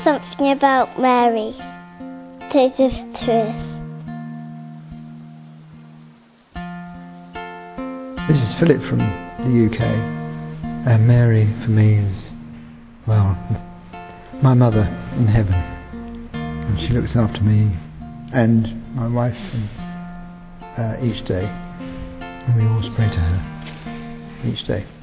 Something about Mary. Take us to us. This is Philip from the UK, and Mary for me is, well, my mother in heaven, and she looks after me and my wife each day, and we always pray to her each day.